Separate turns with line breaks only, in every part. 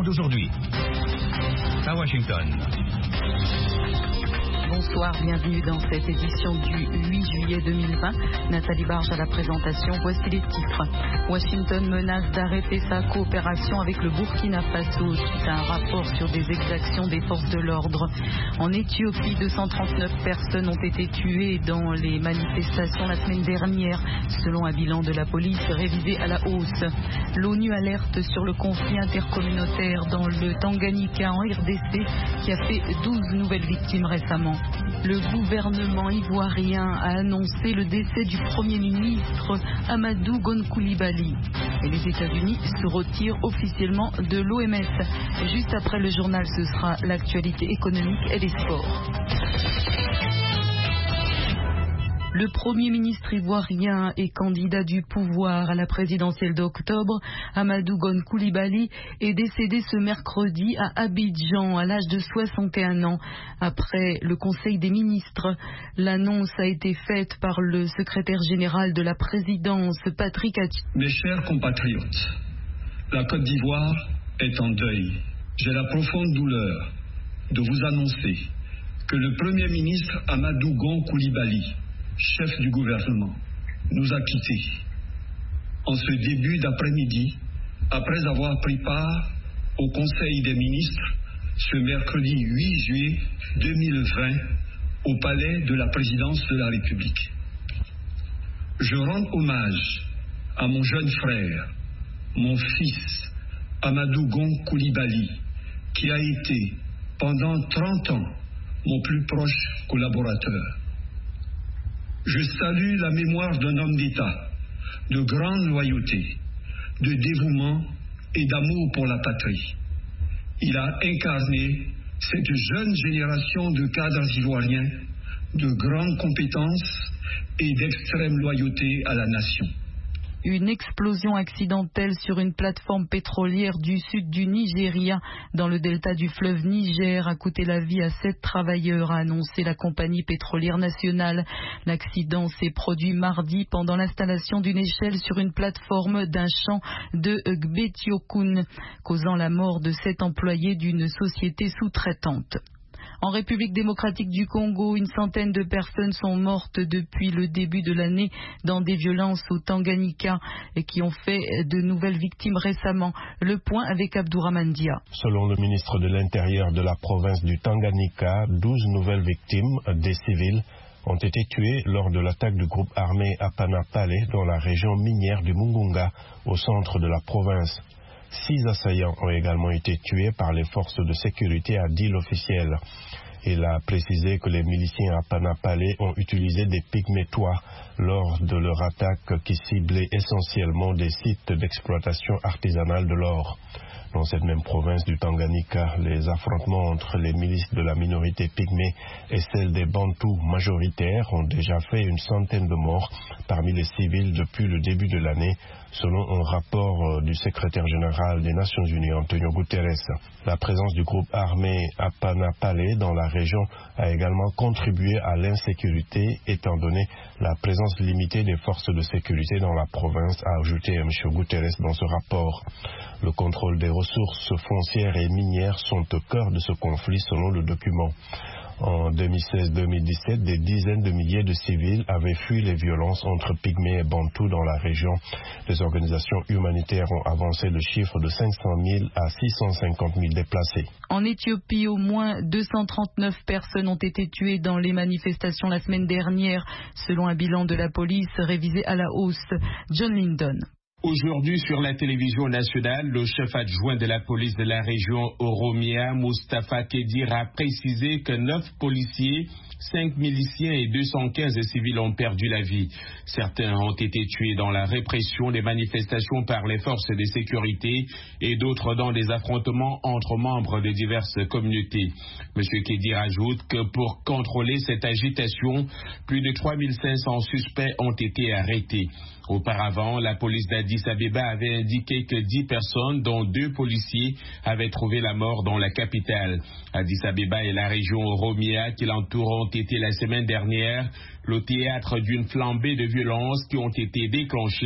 d'aujourd'hui. À Washington.
Bonsoir, bienvenue dans cette édition du 8 juillet 2020. Nathalie Barge à la présentation, voici les titres. Washington menace d'arrêter sa coopération avec le Burkina Faso suite à un rapport sur des exactions des forces de l'ordre. En Éthiopie, 239 personnes ont été tuées dans les manifestations la semaine dernière, selon un bilan de la police révisé à la hausse. L'ONU alerte sur le conflit intercommunautaire dans le Tanganyika en RDC qui a fait 12 nouvelles victimes récemment. Le gouvernement ivoirien a annoncé le décès du Premier ministre Amadou Gon Coulibaly. Et les États-Unis se retirent officiellement de l'OMS. Juste après le journal, ce sera l'actualité économique et les sports. Le Premier ministre ivoirien et candidat du pouvoir à la présidentielle d'octobre, Amadou Gon Coulibaly, est décédé ce mercredi à Abidjan à l'âge de 61 ans. Après le Conseil des ministres, l'annonce a été faite par le secrétaire général de la présidence, Patrick Atchi.
Mes chers compatriotes, la Côte d'Ivoire est en deuil. J'ai la profonde douleur de vous annoncer que le Premier ministre Amadou Gon Coulibaly, chef du gouvernement, nous a quittés en ce début d'après-midi, après avoir pris part au Conseil des ministres ce mercredi 8 juillet 2020 au palais de la présidence de la République. Je rends hommage à mon jeune frère, mon fils, Amadou Gon Coulibaly, qui a été pendant 30 ans mon plus proche collaborateur. Je salue la mémoire d'un homme d'État, de grande loyauté, de dévouement et d'amour pour la patrie. Il a incarné cette jeune génération de cadres ivoiriens de grande compétence et d'extrême loyauté à la nation.
Une explosion accidentelle sur une plateforme pétrolière du sud du Nigeria, dans le delta du fleuve Niger, a coûté la vie à 7 travailleurs, a annoncé la compagnie pétrolière nationale. L'accident s'est produit mardi pendant l'installation d'une échelle sur une plateforme d'un champ de Gbetiokun, causant la mort de 7 employés d'une société sous-traitante. En République démocratique du Congo, une centaine de personnes sont mortes depuis le début de l'année dans des violences au Tanganyika et qui ont fait de nouvelles victimes récemment. Le point avec Abdourahmane Dia.
Selon le ministre de l'Intérieur de la province du Tanganyika, 12 nouvelles victimes, des civils, ont été tuées lors de l'attaque du groupe armé Apanapale dans la région minière du Mungunga, au centre de la province. 6 assaillants ont également été tués par les forces de sécurité, a dit l'officiel. Il a précisé que les miliciens à Panapale ont utilisé des pygmétois lors de leur attaque qui ciblait essentiellement des sites d'exploitation artisanale de l'or. Dans cette même province du Tanganyika, les affrontements entre les milices de la minorité pygmée et celles des Bantous majoritaires ont déjà fait une centaine de morts parmi les civils depuis le début de l'année, selon un rapport du secrétaire général des Nations Unies, Antonio Guterres. La présence du groupe armé Apanapale dans la région a également contribué à l'insécurité, étant donné la présence limitée des forces de sécurité dans la province, a ajouté M. Guterres dans ce rapport. Le contrôle des ressources foncières et minières sont au cœur de ce conflit, selon le document. En 2016-2017, des dizaines de milliers de civils avaient fui les violences entre Pygmées et Bantous dans la région. Les organisations humanitaires ont avancé le chiffre de 500 000 à 650 000 déplacés.
En Éthiopie, au moins 239 personnes ont été tuées dans les manifestations la semaine dernière, selon un bilan de la police révisé à la hausse. John Lyndon.
Aujourd'hui, sur la télévision nationale, le chef adjoint de la police de la région Oromia, Moustapha Kedir, a précisé que 9 policiers, 5 miliciens et 215 civils ont perdu la vie. Certains ont été tués dans la répression des manifestations par les forces de sécurité et d'autres dans des affrontements entre membres de diverses communautés. M. Kedir ajoute que pour contrôler cette agitation, plus de 3500 suspects ont été arrêtés. Auparavant, la police d'Addis Abeba avait indiqué que 10 personnes, dont 2 policiers, avaient trouvé la mort dans la capitale. Addis Abeba et la région Oromia qui l'entourent ont été la semaine dernière le théâtre d'une flambée de violences qui ont été déclenchées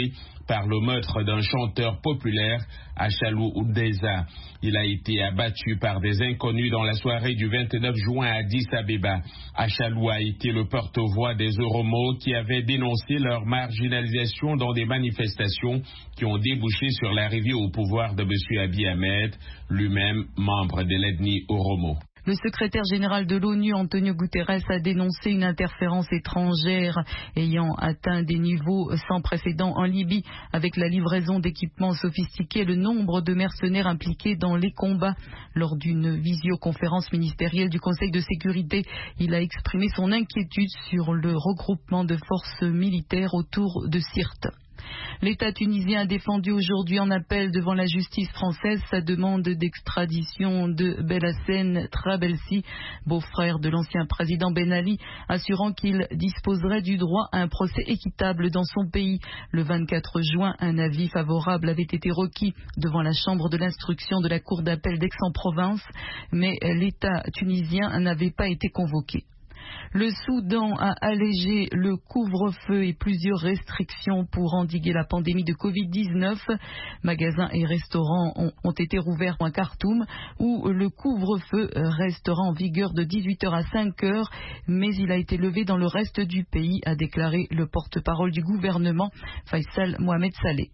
par le meurtre d'un chanteur populaire, Achalou Oudeza. Il a été abattu par des inconnus dans la soirée du 29 juin à Addis Abeba. Achalou a été le porte-voix des Oromo qui avaient dénoncé leur marginalisation dans des manifestations qui ont débouché sur l'arrivée au pouvoir de M. Abiy Ahmed, lui-même membre de l'ethnie Oromo.
Le secrétaire général de l'ONU, Antonio Guterres, a dénoncé une interférence étrangère ayant atteint des niveaux sans précédent en Libye, avec la livraison d'équipements sophistiqués et le nombre de mercenaires impliqués dans les combats. Lors d'une visioconférence ministérielle du Conseil de sécurité, il a exprimé son inquiétude sur le regroupement de forces militaires autour de Sirte. L'État tunisien a défendu aujourd'hui en appel devant la justice française sa demande d'extradition de Belhassen Trabelsi, beau-frère de l'ancien président Ben Ali, assurant qu'il disposerait du droit à un procès équitable dans son pays. Le 24 juin, un avis favorable avait été requis devant la chambre de l'instruction de la cour d'appel d'Aix-en-Provence, mais l'État tunisien n'avait pas été convoqué. Le Soudan a allégé le couvre-feu et plusieurs restrictions pour endiguer la pandémie de Covid-19. Magasins et restaurants ont été rouverts à Khartoum, où le couvre-feu restera en vigueur de 18h à 5h, mais il a été levé dans le reste du pays, a déclaré le porte-parole du gouvernement, Faisal Mohamed Saleh.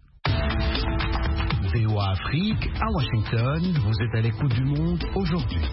VOA Afrique, à Washington, vous êtes à l'écoute du monde aujourd'hui.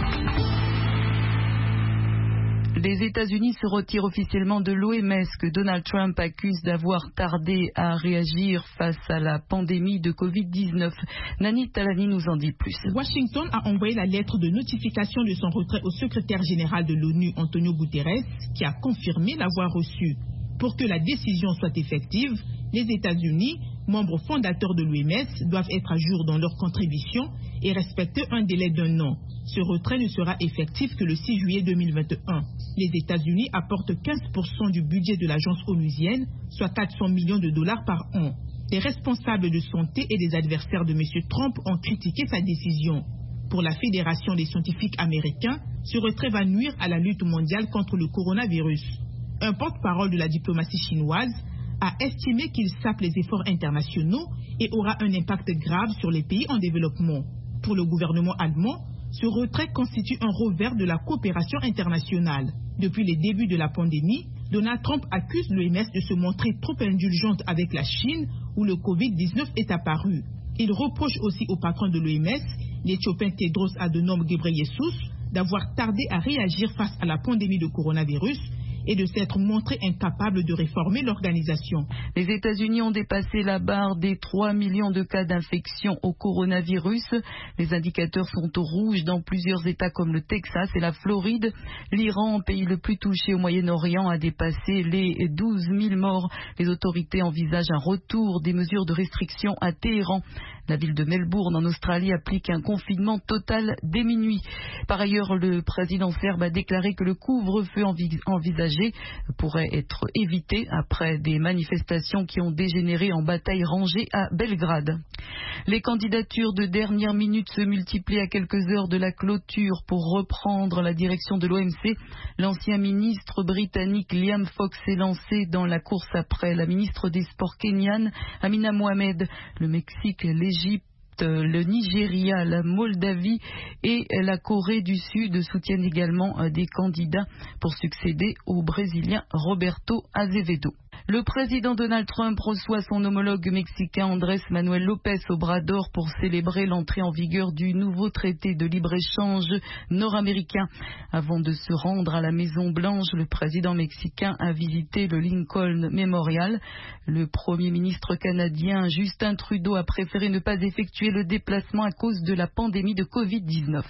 Les États-Unis se retirent officiellement de l'OMS que Donald Trump accuse d'avoir tardé à réagir face à la pandémie de Covid-19. Nani Talani nous en dit plus.
Washington a envoyé la lettre de notification de son retrait au secrétaire général de l'ONU, Antonio Guterres, qui a confirmé l'avoir reçu. Pour que la décision soit effective, les États-Unis, membres fondateurs de l'OMS, doivent être à jour dans leurs contributions et respecter un délai d'1 an. Ce retrait ne sera effectif que le 6 juillet 2021. Les États-Unis apportent 15% du budget de l'agence onusienne, soit 400 millions de dollars par an. Les responsables de santé et des adversaires de M. Trump ont critiqué sa décision. Pour la Fédération des scientifiques américains, ce retrait va nuire à la lutte mondiale contre le coronavirus. Un porte-parole de la diplomatie chinoise a estimé qu'il sape les efforts internationaux et aura un impact grave sur les pays en développement. Pour le gouvernement allemand, ce retrait constitue un revers de la coopération internationale. Depuis les débuts de la pandémie, Donald Trump accuse l'OMS de se montrer trop indulgente avec la Chine, où le Covid-19 est apparu. Il reproche aussi au patron de l'OMS, l'Éthiopien Tedros Adhanom Ghebreyesus, d'avoir tardé à réagir face à la pandémie de coronavirus et de s'être montré incapable de réformer l'organisation.
Les États-Unis ont dépassé la barre des 3 millions de cas d'infection au coronavirus. Les indicateurs sont au rouge dans plusieurs États comme le Texas et la Floride. L'Iran, pays le plus touché au Moyen-Orient, a dépassé les 12 000 morts. Les autorités envisagent un retour des mesures de restriction à Téhéran. La ville de Melbourne, en Australie, applique un confinement total dès minuit. Par ailleurs, le président serbe a déclaré que le couvre-feu envisagé pourrait être évité après des manifestations qui ont dégénéré en bataille rangée à Belgrade. Les candidatures de dernière minute se multiplient à quelques heures de la clôture pour reprendre la direction de l'OMC. L'ancien ministre britannique Liam Fox s'est lancé dans la course après la ministre des Sports kenyane Amina Mohamed. Le Mexique, l'Égypte, le Nigeria, la Moldavie et la Corée du Sud soutiennent également des candidats pour succéder au Brésilien Roberto Azevedo. Le président Donald Trump reçoit son homologue mexicain Andrés Manuel López Obrador pour célébrer l'entrée en vigueur du nouveau traité de libre-échange nord-américain. Avant de se rendre à la Maison-Blanche, le président mexicain a visité le Lincoln Memorial. Le premier ministre canadien Justin Trudeau a préféré ne pas effectuer le déplacement à cause de la pandémie de Covid-19.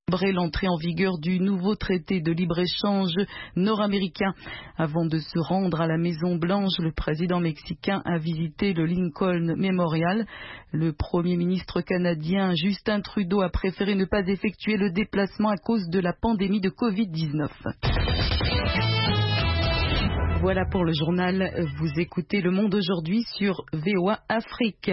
L'entrée en vigueur du nouveau traité de libre-échange nord-américain. Avant de se rendre à la Maison-Blanche, le président mexicain a visité le Lincoln Memorial. Le premier ministre canadien Justin Trudeau a préféré ne pas effectuer le déplacement à cause de la pandémie de Covid-19. Voilà pour le journal. Vous écoutez Le Monde aujourd'hui sur VOA Afrique.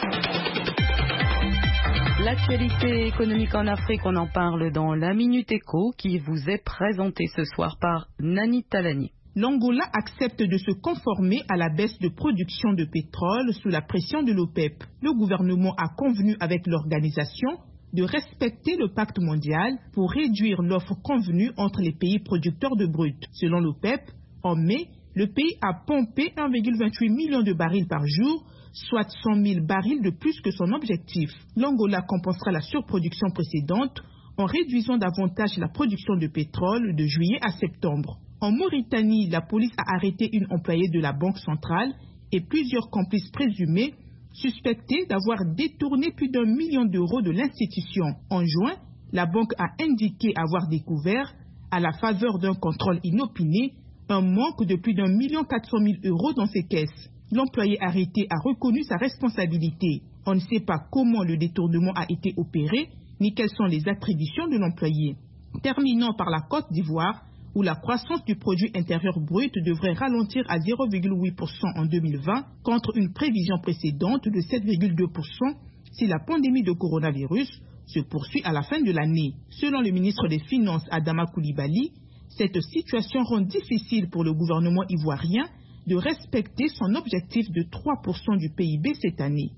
L'actualité économique en Afrique, on en parle dans la Minute Éco qui vous est présentée ce soir par Nani Talani.
L'Angola accepte de se conformer à la baisse de production de pétrole sous la pression de l'OPEP. Le gouvernement a convenu avec l'organisation de respecter le pacte mondial pour réduire l'offre convenue entre les pays producteurs de brut. Selon l'OPEP, en mai, le pays a pompé 1,28 million de barils par jour, soit 100 000 barils de plus que son objectif. L'Angola compensera la surproduction précédente en réduisant davantage la production de pétrole de juillet à septembre. En Mauritanie, la police a arrêté une employée de la Banque centrale et plusieurs complices présumés suspectés d'avoir détourné plus d'1 million d'euros de l'institution. En juin, la banque a indiqué avoir découvert, à la faveur d'un contrôle inopiné, un manque de plus d'1 400 000 euros dans ses caisses. L'employé arrêté a reconnu sa responsabilité. On ne sait pas comment le détournement a été opéré, ni quelles sont les attributions de l'employé. Terminons par la Côte d'Ivoire, où la croissance du produit intérieur brut devrait ralentir à 0,8% en 2020, contre une prévision précédente de 7,2% si la pandémie de coronavirus se poursuit à la fin de l'année. Selon le ministre des Finances Adama Coulibaly, cette situation rend difficile pour le gouvernement ivoirien de respecter son objectif de 3% du PIB cette année.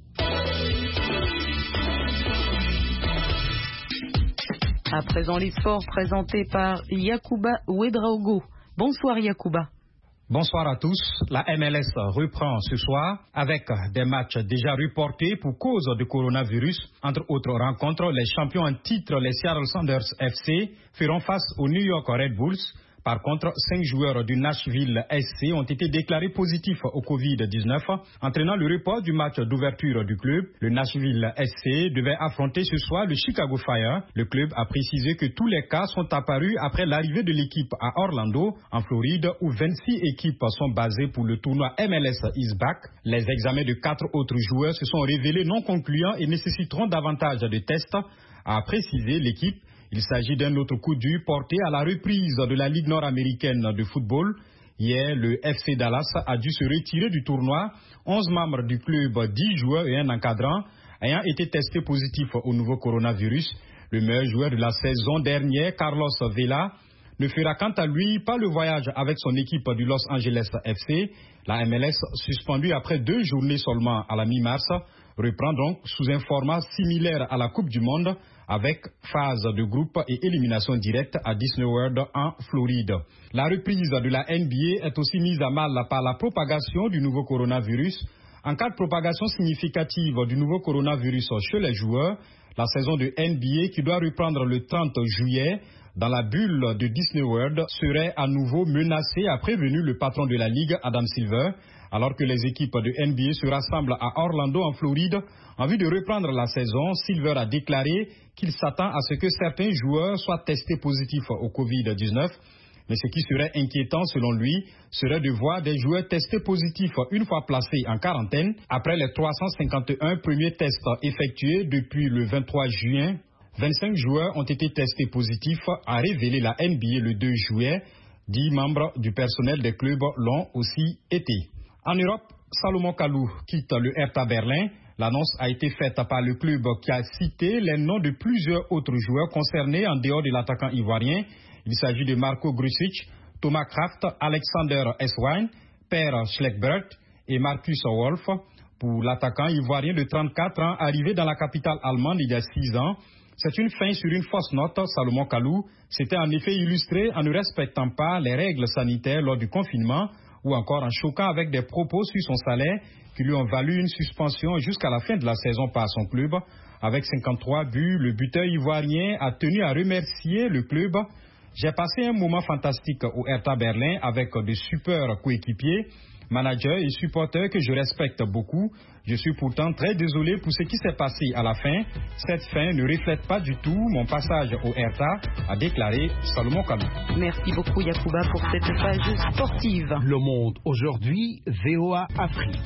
À présent, les sports présentés par Yacouba Ouedraogo. Bonsoir Yacouba.
Bonsoir à tous. La MLS reprend ce soir avec des matchs déjà reportés pour cause de coronavirus. Entre autres rencontres, les champions en titre, les Seattle Sounders FC, feront face aux New York Red Bulls. Par contre, 5 joueurs du Nashville SC ont été déclarés positifs au Covid-19, entraînant le report du match d'ouverture du club. Le Nashville SC devait affronter ce soir le Chicago Fire. Le club a précisé que tous les cas sont apparus après l'arrivée de l'équipe à Orlando, en Floride, où 26 équipes sont basées pour le tournoi MLS Is Back. Les examens de 4 autres joueurs se sont révélés non concluants et nécessiteront davantage de tests, a précisé l'équipe. Il s'agit d'un autre coup dur porté à la reprise de la Ligue nord-américaine de football. Hier, le FC Dallas a dû se retirer du tournoi. 11 membres du club, 10 joueurs et un encadrant, ayant été testés positifs au nouveau coronavirus. Le meilleur joueur de la saison dernière, Carlos Vela, ne fera quant à lui pas le voyage avec son équipe du Los Angeles FC. La MLS, suspendue après 2 journées seulement à la mi-mars, reprend donc sous un format similaire à la Coupe du Monde, avec phase de groupe et élimination directe à Disney World en Floride. La reprise de la NBA est aussi mise à mal par la propagation du nouveau coronavirus. En cas de propagation significative du nouveau coronavirus chez les joueurs, la saison de NBA qui doit reprendre le 30 juillet dans la bulle de Disney World serait à nouveau menacée, a prévenu le patron de la Ligue, Adam Silver, alors que les équipes de NBA se rassemblent à Orlando en Floride en vue de reprendre la saison. Silver a déclaré qu'il s'attend à ce que certains joueurs soient testés positifs au Covid-19. Mais ce qui serait inquiétant selon lui serait de voir des joueurs testés positifs une fois placés en quarantaine. Après les 351 premiers tests effectués depuis le 23 juin, 25 joueurs ont été testés positifs, a révélé la NBA le 2 juillet. 10 membres du personnel des clubs l'ont aussi été. En Europe, Salomon Kalou quitte le Hertha Berlin. L'annonce a été faite par le club qui a cité les noms de plusieurs autres joueurs concernés en dehors de l'attaquant ivoirien. Il s'agit de Marco Grusic, Thomas Kraft, Alexander Eswine, Per Schleckberg et Marcus Wolf. Pour l'attaquant ivoirien de 34 ans arrivé dans la capitale allemande il y a 6 ans, c'est une fin sur une fausse note. Salomon Kalou s'était en effet illustré en ne respectant pas les règles sanitaires lors du confinement ou encore en choquant avec des propos sur son salaire qui lui ont valu une suspension jusqu'à la fin de la saison par son club. Avec 53 buts, le buteur ivoirien a tenu à remercier le club. J'ai passé un moment fantastique au Hertha Berlin avec de super coéquipiers. manager et supporter que je respecte beaucoup. Je suis pourtant très désolé pour ce qui s'est passé à la fin. Cette fin ne reflète pas du tout mon passage au Hertha, a déclaré Salomon Kalou.
Merci beaucoup Yacouba pour cette page sportive.
Le Monde aujourd'hui, VOA Afrique.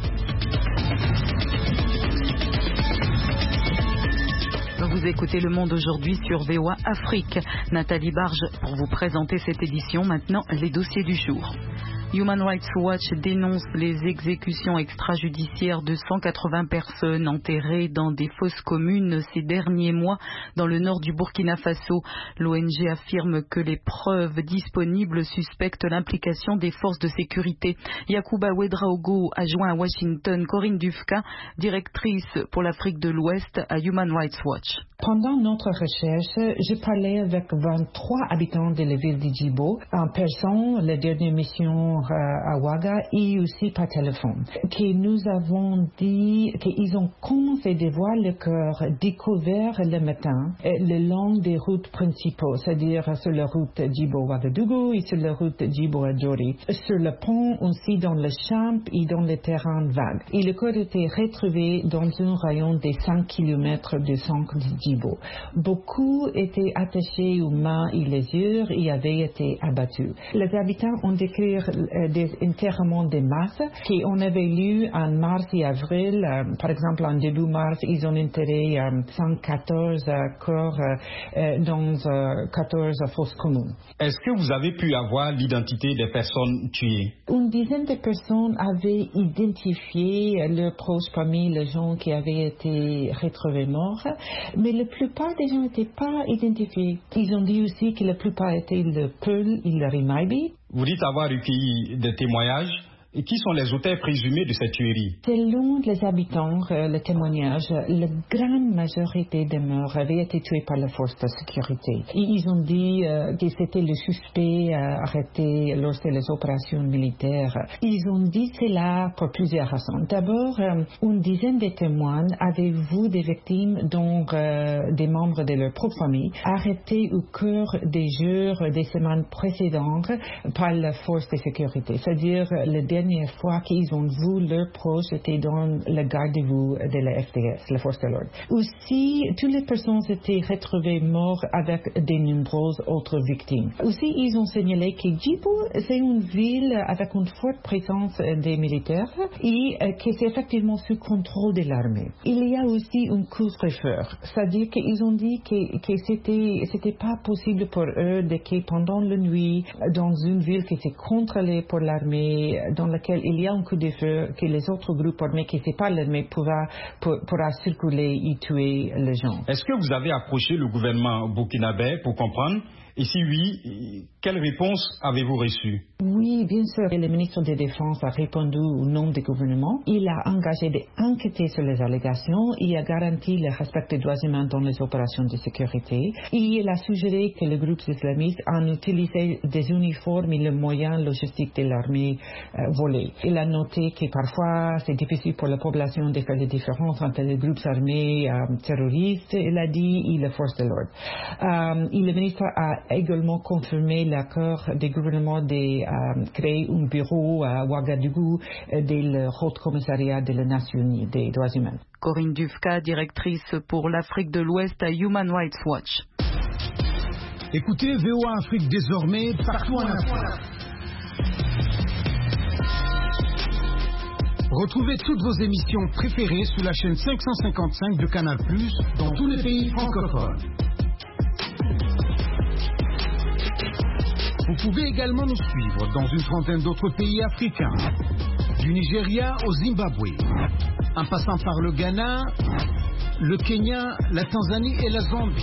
Vous écoutez Le Monde aujourd'hui sur VOA Afrique. Nathalie Barge pour vous présenter cette édition. Maintenant, les dossiers du jour. Human Rights Watch dénonce les exécutions extrajudiciaires de 180 personnes enterrées dans des fosses communes ces derniers mois dans le nord du Burkina Faso. L'ONG affirme que les preuves disponibles suspectent l'implication des forces de sécurité. Yacouba Ouedraogo a joint à Washington Corinne Dufka, directrice pour l'Afrique de l'Ouest à Human Rights Watch.
Pendant notre recherche, je parlais avec 23 habitants de la ville de Djibo en personne, la dernière mission à Ouaga, et aussi par téléphone. Que nous avons dit qu'ils ont commencé de voir le corps découvert le matin le long des routes principaux, c'est-à-dire sur la route Djibo-Ouagadougou et sur la route Djibo-Adjori, sur le pont aussi dans le champ et dans les terrains vagues. Et le corps était retrouvé dans un rayon de 5 km du centre de Djibo. Beaucoup étaient attachés aux mains et les yeux et avaient été abattus. Les habitants ont décrit des enterrements de masse qu'on avait lu en mars et avril. Par exemple, en début mars, ils ont enterré 114 corps dans 14 fosses communes.
Est-ce que vous avez pu avoir l'identité des personnes tuées?
Une dizaine de personnes avaient identifié leurs proches parmi les gens qui avaient été retrouvés morts, mais la plupart des gens n'étaient pas identifiés. Ils ont dit aussi que la plupart étaient le Peul et le Rimaibi.
Vous dites avoir recueilli des témoignages. Et qui sont les auteurs présumés de cette tuerie?
Selon les habitants, le témoignage, la grande majorité des morts avaient été tués par la force de sécurité. Et ils ont dit que c'était le suspect arrêté lors des opérations militaires. Ils ont dit cela pour plusieurs raisons. D'abord, une dizaine de témoins avaient vu des victimes, dont des membres de leur propre famille, arrêtés au cours des jours, des semaines précédentes par la force de sécurité. C'est-à-dire le dernière fois qu'ils ont vu leurs proches étaient dans le garde-à-vous de la FDS, la force de l'ordre. Aussi, toutes les personnes étaient retrouvées mortes avec de nombreuses autres victimes. Aussi, ils ont signalé que Djibo, c'est une ville avec une forte présence des militaires et que c'est effectivement sous contrôle de l'armée. Il y a aussi une couvre-feu, c'est-à-dire qu'ils ont dit que c'était pas possible pour eux de que pendant la nuit, dans une ville qui était contrôlée par l'armée, dans laquelle il y a un coup de feu, que les autres groupes armés qui ne sont pas l'armée pourra circuler et tuer les gens.
Est-ce que vous avez approché le gouvernement burkinabé pour comprendre? Et si oui, quelle réponse avez-vous reçue?
Oui, bien sûr. Le ministre de la Défense a répondu au nom du gouvernement. Il a engagé d'enquêter sur les allégations et a garanti le respect des droits humains dans les opérations de sécurité. Et il a suggéré que les groupes islamistes en utilisé des uniformes et les moyens logistiques de l'armée volés. Il a noté que parfois c'est difficile pour la population de faire la différence entre les groupes armés terroristes, il a dit, et les forces de l'ordre. Et le ministre a également confirmé l'accord du gouvernement de créer un bureau à Ouagadougou du Haut Commissariat des Nations Unies des droits humains.
Corinne Dufka, directrice pour l'Afrique de l'Ouest à Human Rights Watch.
Écoutez VOA Afrique désormais partout en Afrique. Retrouvez toutes vos émissions préférées sur la chaîne 555 de Canal+, dans tous les pays francophones. Vous pouvez également nous suivre dans une trentaine d'autres pays africains, du Nigeria au Zimbabwe, en passant par le Ghana, le Kenya, la Tanzanie et la Zambie.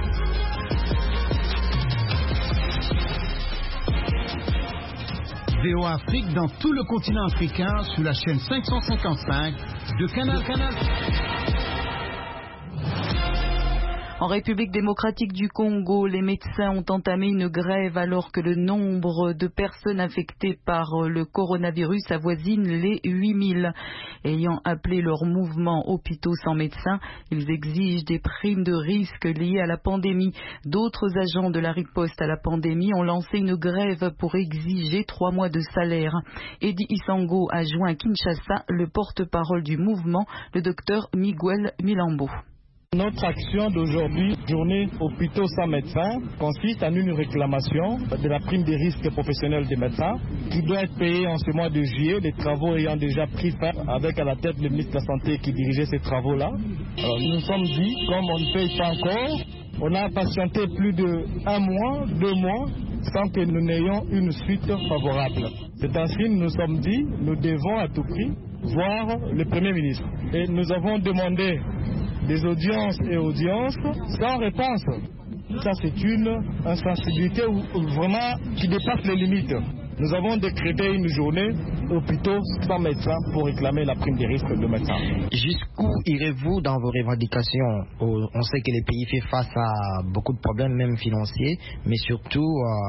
VOA Afrique dans tout le continent africain sur la chaîne 555 de Canal.
En République démocratique du Congo, les médecins ont entamé une grève alors que le nombre de personnes infectées par le coronavirus avoisine les 8000. Ayant appelé leur mouvement Hôpitaux sans médecins, ils exigent des primes de risque liées à la pandémie. D'autres agents de la riposte à la pandémie ont lancé une grève pour exiger 3 mois de salaire. Eddie Isango a joint à Kinshasa le porte-parole du mouvement, le docteur Miguel Milambo.
Notre action d'aujourd'hui, journée hôpitaux sans médecins, consiste en une réclamation de la prime des risques professionnels des médecins qui doit être payée en ce mois de juillet, les travaux ayant déjà pris fin avec à la tête le ministre de la Santé qui dirigeait ces travaux-là. Alors, nous nous sommes dit, comme on ne paye pas encore, on a patienté plus de 1 mois, 2 mois, sans que nous n'ayons une suite favorable. C'est ainsi, nous nous sommes dit, nous devons à tout prix voir le Premier ministre. Et nous avons demandé des audiences et audiences sans réponse. Ça, c'est une insensibilité vraiment qui dépasse les limites. Nous avons décrété une journée hôpitaux sans médecins pour réclamer la prime des risques de médecins.
Jusqu'où irez-vous dans vos revendications? On sait que le pays fait face à beaucoup de problèmes, même financiers, mais surtout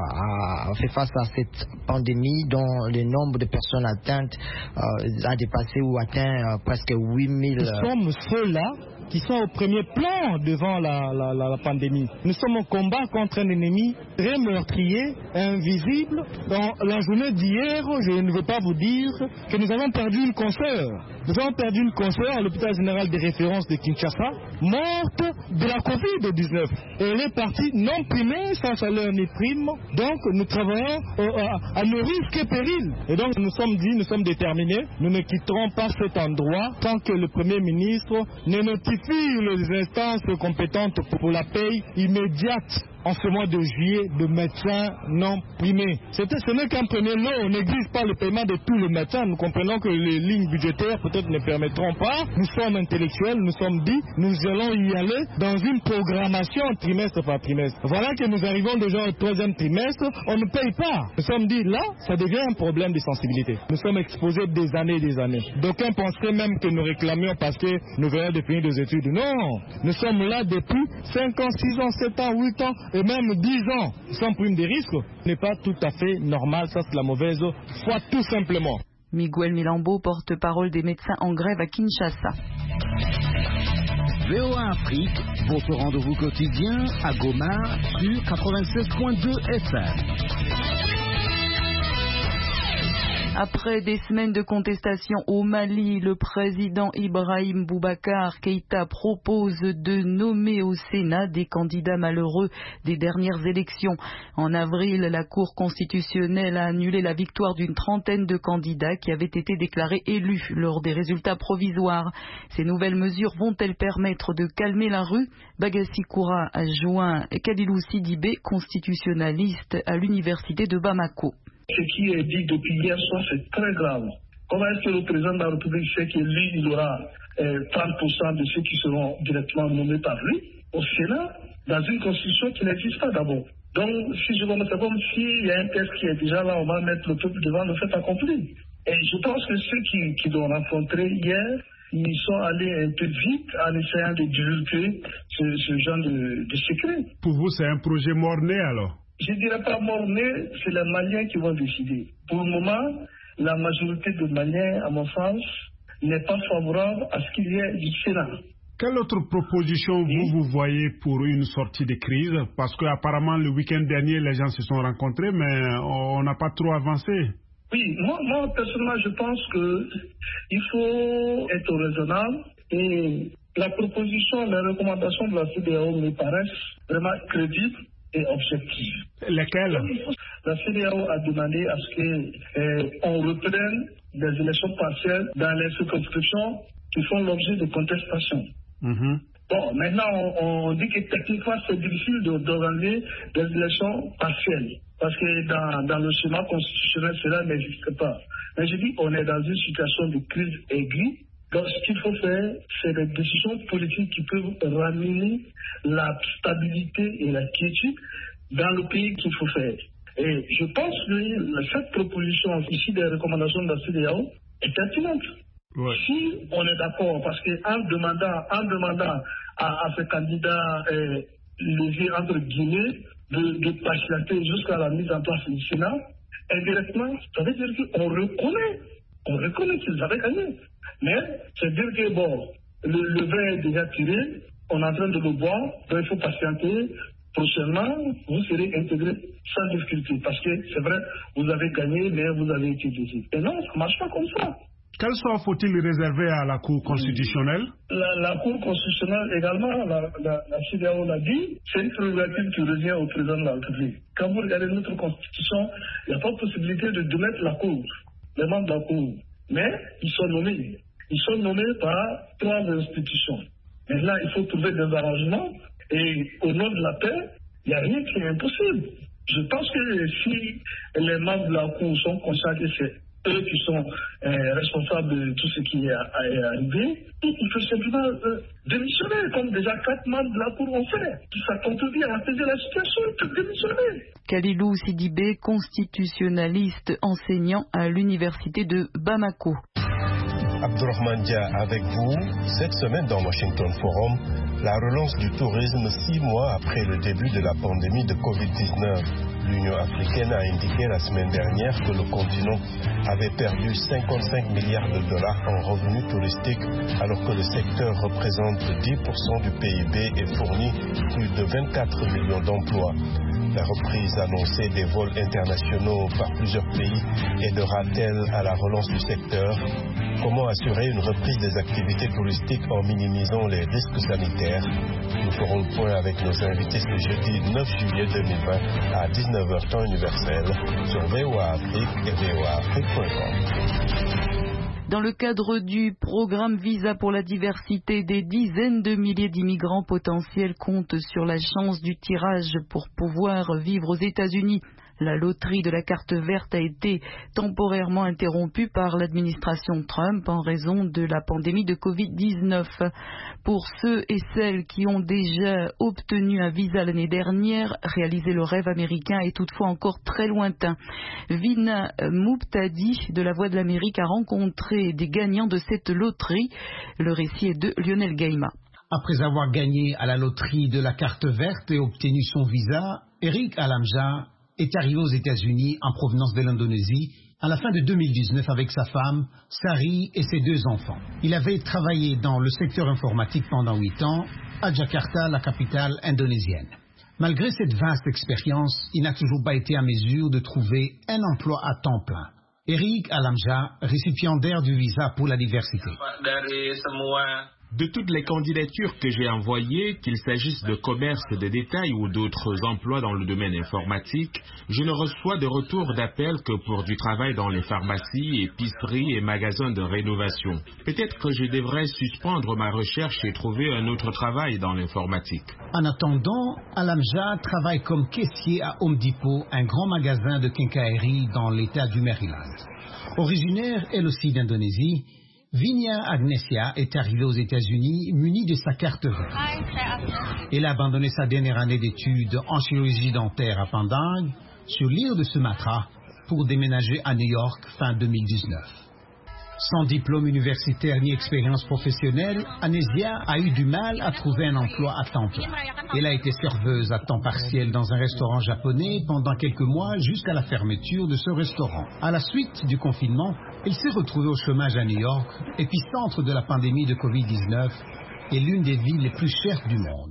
fait face à cette pandémie dont le nombre de personnes atteintes a dépassé ou atteint presque 8000.
Nous sommes ceux-là qui sont au premier plan devant la pandémie. Nous sommes au combat contre un ennemi très meurtrier, invisible. Dans la journée d'hier, je ne veux pas vous dire que nous avons perdu une consoeur. Nous avons perdu une consoeur à l'hôpital général de référence de Kinshasa, morte de la Covid-19. Et elle est partie non primée, sans salaire ni prime. Donc nous travaillons à nos risques et périls. Et donc nous sommes dit, nous sommes déterminés. Nous ne quitterons pas cet endroit tant que le Premier ministre ne notifie les instances compétentes pour la paye immédiate en ce mois de juillet de médecins non primés. Ce n'est qu'un premier lot, on n'exige pas le paiement de tous les médecins. Nous comprenons que les lignes budgétaires peut-être ne permettront pas. Nous sommes intellectuels, nous sommes dit, nous allons y aller dans une programmation trimestre par trimestre. Voilà que nous arrivons déjà au 3e trimestre, on ne paye pas. Nous sommes dit, là, ça devient un problème de sensibilité. Nous sommes exposés des années et des années. D'aucuns penseraient même que nous réclamions parce que nous venons de finir des études. Non, nous sommes là depuis 5 ans, 6 ans, 7 ans, 8 ans et même 10 ans sans prime des risques. Ce n'est pas tout à fait normal, ça c'est la mauvaise foi tout simplement.
Miguel Milambo, porte-parole des médecins en grève à Kinshasa.
VOA Afrique, votre rendez-vous quotidien à Goma sur 96.2 FM.
Après des semaines de contestation au Mali, le président Ibrahim Boubacar Keïta propose de nommer au Sénat des candidats malheureux des dernières élections. En avril, la Cour constitutionnelle a annulé la victoire d'une trentaine de candidats qui avaient été déclarés élus lors des résultats provisoires. Ces nouvelles mesures vont-elles permettre de calmer la rue? Bagassi Koura a joint Kadilou Sidibé, constitutionnaliste à l'université de Bamako.
Ce qui est dit depuis hier soir, c'est très grave. Comment est-ce que le président de la République sait que lui, il aura 30% de ceux qui seront directement nommés par lui au Sénat, dans une constitution qui n'existe pas d'abord? Donc, si je me c'est comme s'il y a un texte qui est déjà là, on va mettre le peuple devant le fait accompli. Et je pense que ceux qui l'ont rencontré hier, ils sont allés un peu vite en essayant de divulguer ce genre de secret.
Pour vous, c'est un projet mort-né alors?
Je ne dirais pas mort-né, c'est les Maliens qui vont décider. Pour le moment, la majorité des Maliens, à mon sens, n'est pas favorable à ce qu'il y ait du Sénat.
Quelle autre proposition vous voyez pour une sortie de crise? Parce qu'apparemment, le week-end dernier, les gens se sont rencontrés, mais on n'a pas trop avancé.
Oui, moi personnellement, je pense qu'il faut être raisonnable et la proposition, les recommandations de la CEDEAO me paraissent vraiment crédibles et objectives.
Lesquelles?
La CEDEAO a demandé à ce qu'on reprenne des élections partielles dans les circonscriptions qui font l'objet de contestation. Bon, maintenant, on dit que techniquement, c'est difficile d'organiser des élections partielles. Parce que dans le schéma constitutionnel, cela n'existe pas. Mais je dis qu'on est dans une situation de crise aiguë. Donc, ce qu'il faut faire, c'est des décisions politiques qui peuvent ramener la stabilité et la quiétude dans le pays qu'il faut faire. Et je pense que cette proposition ici des recommandations de la CEDEAO est pertinente. Ouais. Si on est d'accord, parce qu'en demandant à ce candidat levier entre guillemets de patienter jusqu'à la mise en place du Sénat, indirectement, ça veut dire qu'on reconnaît qu'ils avaient gagné. Mais c'est dire que bon, le vin est déjà tiré, on est en train de le boire, donc il faut patienter. Prochainement, vous serez intégré sans difficulté. Parce que c'est vrai, vous avez gagné, mais vous avez été désigné. Et non, ça ne marche pas comme ça.
Quel sort faut-il réserver à la Cour constitutionnelle?
La Cour constitutionnelle également, la CEDEAO l'a dit, c'est une prérogative qui revient au président de la République. Quand vous regardez notre constitution, il n'y a pas de possibilité de démettre la Cour, les membres de la Cour. Mais ils sont nommés. Ils sont nommés par 3 institutions. Mais là, il faut trouver des arrangements. Et au nom de la paix, il n'y a rien qui est impossible. Je pense que si les membres de la Cour sont conscients que c'est eux qui sont responsables de tout ce qui est arrivé, il faut simplement démissionner, comme déjà 4 membres de la Cour ont fait. Ça contribue à apaiser la situation, il faut démissionner.
Kalilou Sidibé, constitutionnaliste enseignant à l'université de Bamako.
Abdourahmane Dia avec vous. Cette semaine dans Washington Forum, la relance du tourisme 6 mois après le début de la pandémie de Covid-19. L'Union africaine a indiqué la semaine dernière que le continent avait perdu 55 milliards de dollars en revenus touristiques, alors que le secteur représente 10% du PIB et fournit plus de 24 millions d'emplois. La reprise annoncée des vols internationaux par plusieurs pays aidera-t-elle à la relance du secteur? Comment assurer une reprise des activités touristiques en minimisant les risques sanitaires? Nous ferons le point avec nos invités ce jeudi 9 juillet 2020 à 19h temps universel sur VOA Afrique et voaafrique.com.
Dans le cadre du programme Visa pour la diversité, des dizaines de milliers d'immigrants potentiels comptent sur la chance du tirage pour pouvoir vivre aux États-Unis. La loterie de la carte verte a été temporairement interrompue par l'administration Trump en raison de la pandémie de Covid-19. Pour ceux et celles qui ont déjà obtenu un visa l'année dernière, réaliser le rêve américain est toutefois encore très lointain. Vina Moubtadi de La Voix de l'Amérique a rencontré des gagnants de cette loterie. Le récit est de Lionel Gaïma.
Après avoir gagné à la loterie de la carte verte et obtenu son visa, Eric Alamja est arrivé aux États-Unis en provenance de l'Indonésie à la fin de 2019 avec sa femme, Sari, et ses 2 enfants. Il avait travaillé dans le secteur informatique pendant 8 ans à Jakarta, la capitale indonésienne. Malgré cette vaste expérience, il n'a toujours pas été en mesure de trouver un emploi à temps plein. Eric Alamja, récipiendaire du visa pour la diversité.
De toutes les candidatures que j'ai envoyées, qu'il s'agisse de commerce de détail ou d'autres emplois dans le domaine informatique, je ne reçois de retour d'appel que pour du travail dans les pharmacies, épiceries et magasins de rénovation. Peut-être que je devrais suspendre ma recherche et trouver un autre travail dans l'informatique.
En attendant, Alamja travaille comme caissier à Home Depot, un grand magasin de quincaillerie dans l'état du Maryland. Originaire elle aussi d'Indonésie, Vinia Agnesia est arrivée aux États-Unis munie de sa carte verte. Elle a abandonné sa dernière année d'études en chirurgie dentaire à Pandang, sur l'île de Sumatra, pour déménager à New York fin 2019. Sans diplôme universitaire ni expérience professionnelle, Agnesia a eu du mal à trouver un emploi à temps plein. Elle a été serveuse à temps partiel dans un restaurant japonais pendant quelques mois jusqu'à la fermeture de ce restaurant. À la suite du confinement, elle s'est retrouvée au chômage à New York, épicentre de la pandémie de Covid-19 et l'une des villes les plus chères du monde.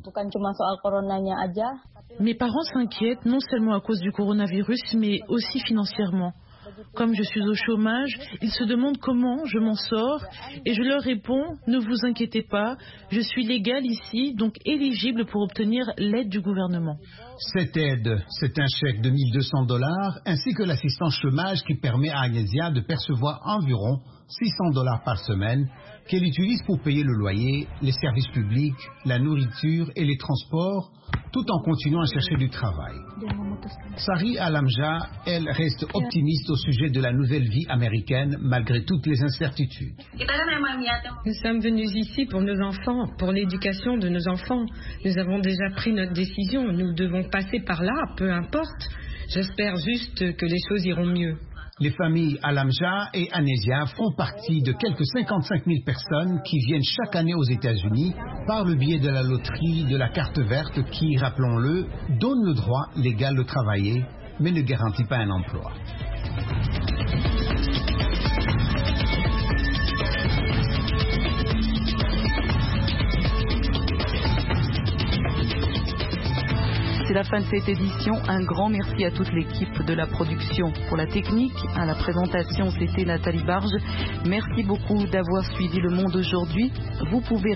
Mes parents s'inquiètent non seulement à cause du coronavirus, mais aussi financièrement. Comme je suis au chômage, ils se demandent comment je m'en sors et je leur réponds, ne vous inquiétez pas, je suis légale ici, donc éligible pour obtenir l'aide du gouvernement.
Cette aide, c'est un chèque de $1 200 ainsi que l'assistance chômage qui permet à Agnesia de percevoir environ $600 par semaine qu'elle utilise pour payer le loyer, les services publics, la nourriture et les transports, tout en continuant à chercher du travail. Sari Alamja, elle, reste optimiste au sujet de la nouvelle vie américaine malgré toutes les incertitudes.
Nous sommes venus ici pour nos enfants, pour l'éducation de nos enfants. Nous avons déjà pris notre décision, nous devons passer par là, peu importe. J'espère juste que les choses iront mieux.
Les familles Alamja et Anésia font partie de quelques 55 000 personnes qui viennent chaque année aux États-Unis par le biais de la loterie de la carte verte qui, rappelons-le, donne le droit légal de travailler, mais ne garantit pas un emploi.
C'est la fin de cette édition. Un grand merci à toute l'équipe de la production pour la technique. À la présentation, c'était Nathalie Barge. Merci beaucoup d'avoir suivi Le Monde aujourd'hui. Vous pouvez